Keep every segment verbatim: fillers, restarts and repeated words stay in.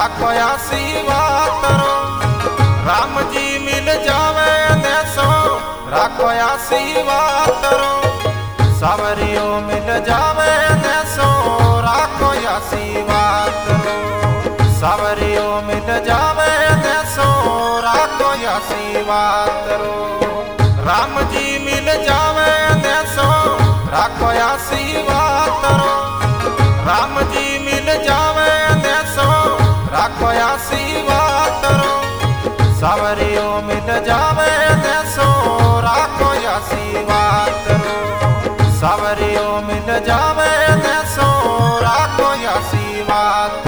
राखो आशीर्वाद राम जी मिल जावे देसो राखो आशीर्वाद सावरियों मिल जावे देसो राखो आशीर्वाद सावरियों मिल जावे देसो राखो आशीर्वाद राम जी मिल जावे देसो राखो आशीर्वाद राम जी मिल जावे देसो राखो आशीर्वाद सावरियों मिल जावे देसो राखो आशीर्वाद सावरियों मिल जावे देसो राखो आशीर्वाद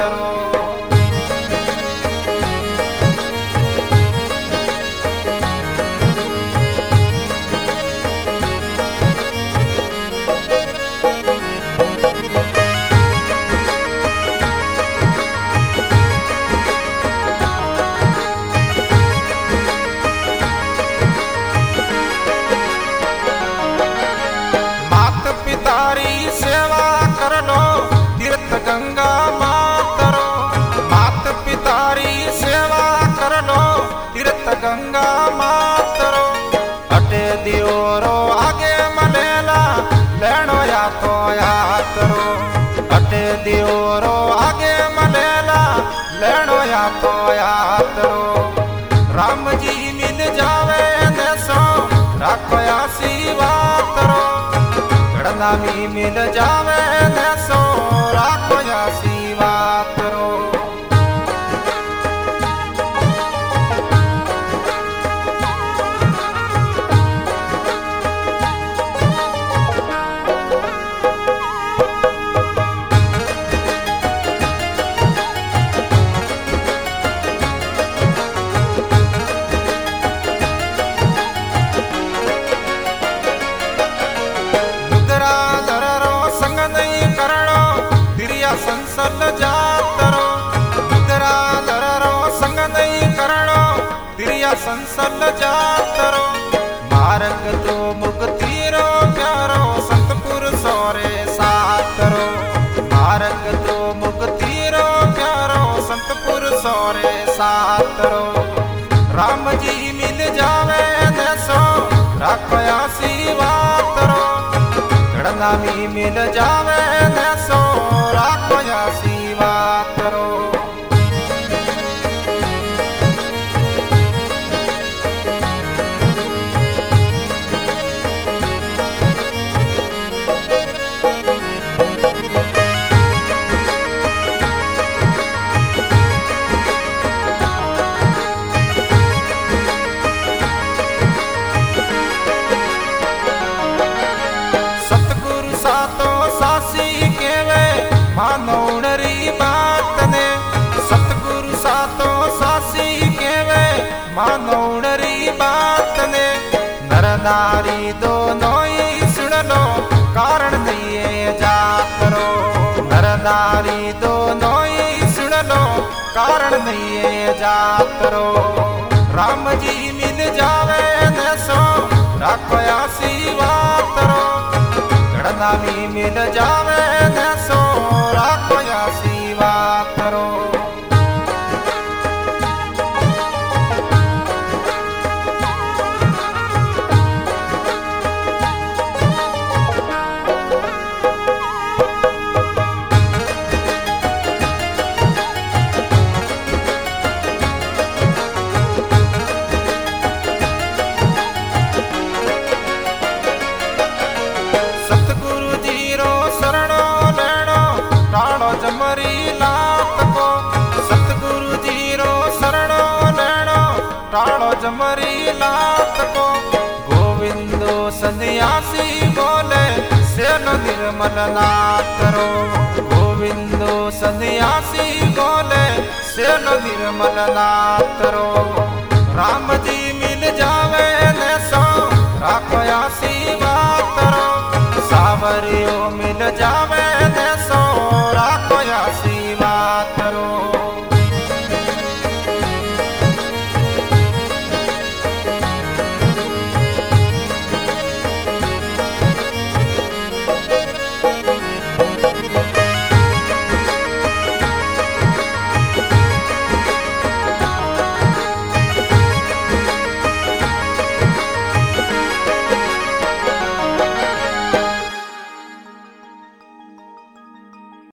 गंगा मातरो मात पितारी सेवा कर लो तीर्थ गंगा मातरो अटे दियोरो आगे मलेला लेनो या तो यातरो अटे दियोरो आगे मलेला लेनो या तो यातरो राम जी मिल जावे देसो राखो आशीर्वाद गड़ना भी मिल जावे देसो राखो आशीर्वाद करो संसल जातरो मुद्रा धरो संग नहीं करणो तिरिया संसल जातरो मार्ग तो मुक्ति रो प्यारो संतपुर सोरे सातरो मार्ग तो मुक्ति रो प्यारो संतपुर सोरे सातरो राम जी मिल जावे देसो राखो आशीर्वाद गड़ना भी मिल जावे देसो राखो आशीर्वाद करो सतगुरु सातो सासी केवे मानौणरी बात ने सतगुरु सातो सासी केवे मानौणरी बात ने नर नारी दोनों ही सुन लो कारण दिए जातरो नर नारी दोनों ही सुन लो कारण दिए जातरो राम जी मिल जावे देसो राखो आशीर्वाद गड़ना भी मिल जावे देसो राखो आशीर्वाद करो जमरी लात को सतगुरु जी रो शरणो लेनो टाणो जमरी लात को गोविंदो सन्यासी बोले सेनो निर्मल नाथ रो गोविंदो सन्यासी बोले सेनो निर्मल नाथ रो राम जी मिल जावे देसो राखो आशीर्वाद सावरियों मिल जावे